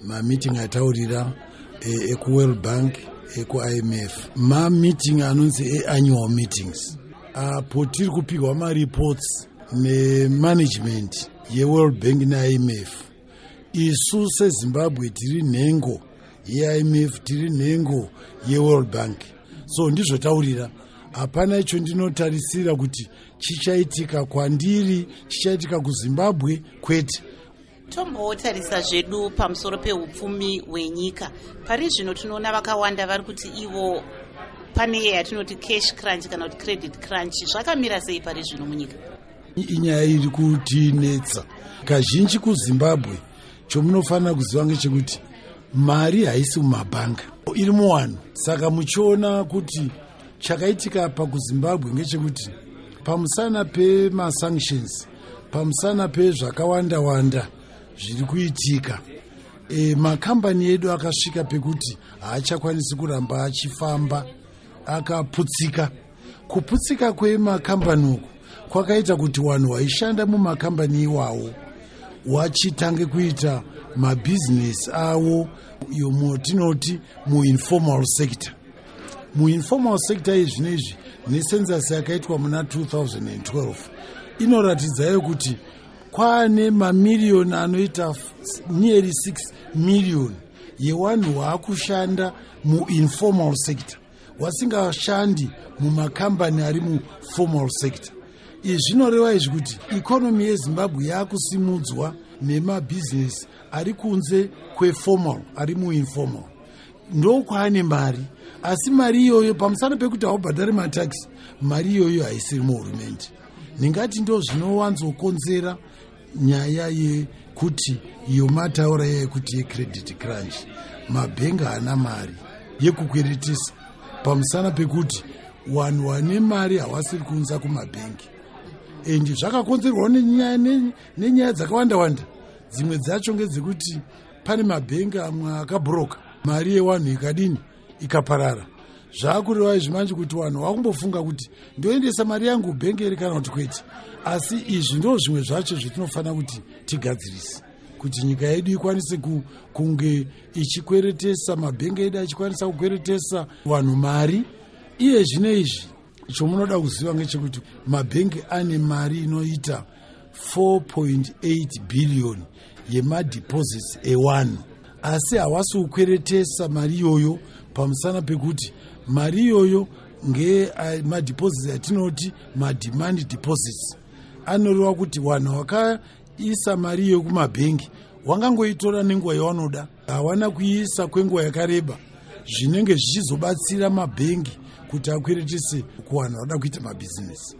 meeting ataurira eku-World Bank eku-IMF meeting anonzi annual meetings apo tiri kupigwa reports management ye-World Bank na-IMF. Isu seZimbabwe tiri nhengo ye-IMF, tiri nhengo ye-World Bank. So ndizvotaurira, hapana icho ndinotarisira kuti chichaitika kwandiri, chichaitika kuZimbabwe kwete. Tombotarisa zvedu pamusoro peupfumi hwenyika. Pari zvino tinoona vakawanda vari kuti ivo pane yatinoti cash crunch kana kuti credit crunch. Zvakamira sei pari zvino munyika? Inyaya iri kutinetsa. Kazhinji kuZimbabwe chomunofanira kuziva ngechekuti mari haisi mumabhanga, iri muwanhu. Saka muchiona kuti chakaitika pa kuZimbabwe ngechekuti pamusana pemasanctions, pamusana pezvakawanda-wanda zviri kuitika, makambani edu akasvika pekuti haachakwanisi kuramba achifamba, akaputsika. Kuputsika kwemakambani uku kwakaita kuti vanhu vaishanda mumakambani iwawo wachitange kuita mabhizinesi avo yomotinoti muinformal sector. Muinformal sector izvinezvi nesenzasi yakaitwa muna 2012 inoratidzayo kuti kwaane mamiliyoni anoita nearly 6 million yevanhu vaakushanda muinformal sector, vasingashandi mumakambani ari muformal sector. Izvi zvinoreva izvi kuti ikonomi yeZimbabwe yaakusimudzwa nemabhizinesi ari kunze kweformal, ari muinformal. Ndokwaane mari, asi mari iyoyo pamusana pekuti haubhadhari mataxi, mari iyoyo haisiri muhurumende. Ndingati ndo zvinowanzokonzera nyaya yekuti iyo mataura yekuti yecredit crunch. Mabhenga haana mari yekukweretesa, pamusana pekuti vanhu vane mari havasiri kuunza kumabhengi. Endi zvakakonzerwa nenyaya dzakawanda-wanda. Dzimwe dzacho ngedzekuti pane mabhengi amwe akabhuroka, mari yevanhu ikadini ikaparara. Zvaakureva izvi manje kuti vanhu vakumbofunga kuti ndoendesa mari yangu bhengeri kana kuti kwete. Asi izvi ndo zvimwe zvacho zvetinofanira kuti tigadzirise, kuti nyika yedu ikwanise kunge ichikweretesa, mabhengi edu achikwanisa kukweretesa vanhu mari. Iye zvine izvi chomunoda kuziva ngechekuti mabhengi ane mari inoita 4.8 billion yemadhipozits ewanhu, asi havasi kukweretesa mari iyoyo pamusana pekuti mari iyoyo ngemadhipozits atinoti mademand deposits. Anoreva kuti vanhu vakaisa mari iyoyo kumabhengi wangangoitora nenguva yavanoda, havana kuiisa kwenguva yakareba, zvinenge zvichizobatsira mabhengi kuti akweretese kuvanhu vada kuita mabhizinesi.